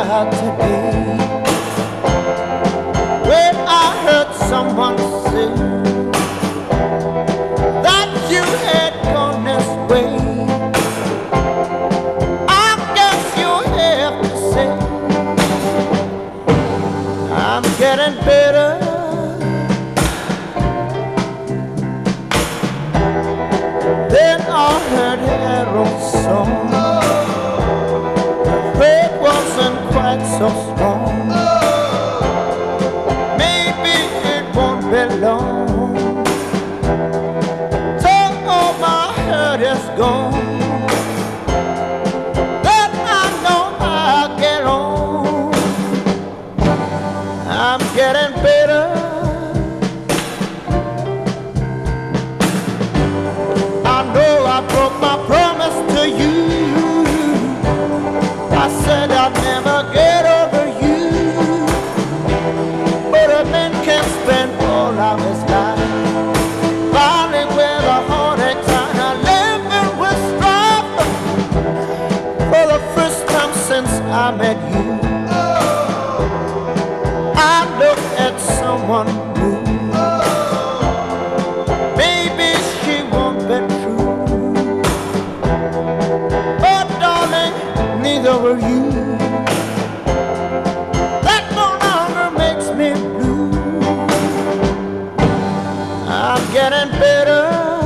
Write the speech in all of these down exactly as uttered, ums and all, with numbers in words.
cry today when I heard someone say that you had gone this way. I guess you have to say I'm getting better. Then I heard Harold's song. The faith wasn't quite so strong. Maybe it won't be long till all my hurt is gone. Then I know I'll get on. I'm getting better. I broke my promise to you. I said I'd never get over you. But a man can spend all of his life fighting with a heartache, trying to live it with strife. For the first time since I met you, I look at someone new. Maybe she won't be true. Neither were you. That no longer makes me blue. I'm getting better.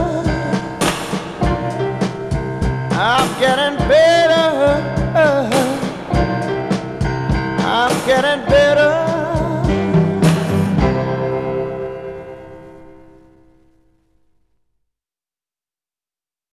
I'm getting better. I'm getting better.